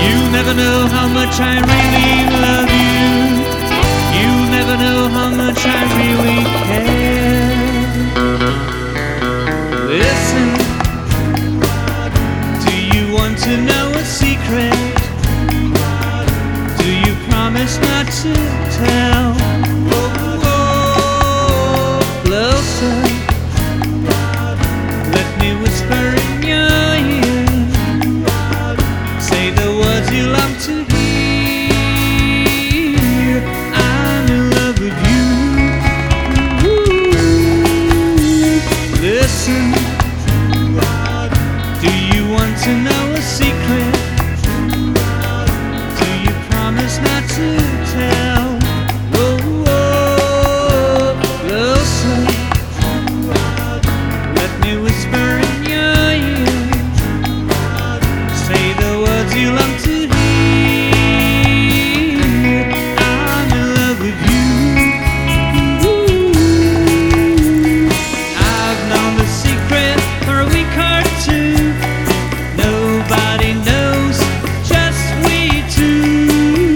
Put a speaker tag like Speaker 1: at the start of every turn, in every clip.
Speaker 1: You'll never know how much I really love you. You'll never know how much I really care. Listen, do you want to know a secret? Do you promise not to tell? Oh, oh, closer. Let me whisper in your ear. Say the words you love to hear. I'm in love with you. Listen, do you want to know a secret? Do you promise not to tell? Oh, oh, closer. Let me whisper in your ear. Say the words you love to hear. I'm in love with you. I've known the secret for a week or two. Nobody knows, just we two.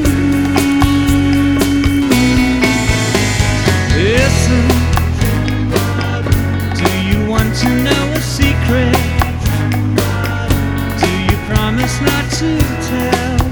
Speaker 1: Listen, do you want to know a secret? Do you promise not to tell?